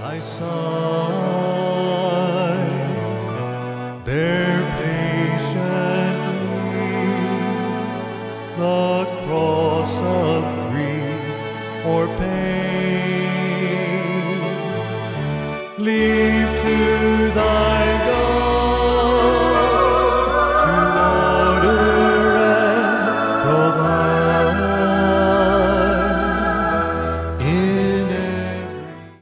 thy side. Bear patiently the cross of grief or pain. Lead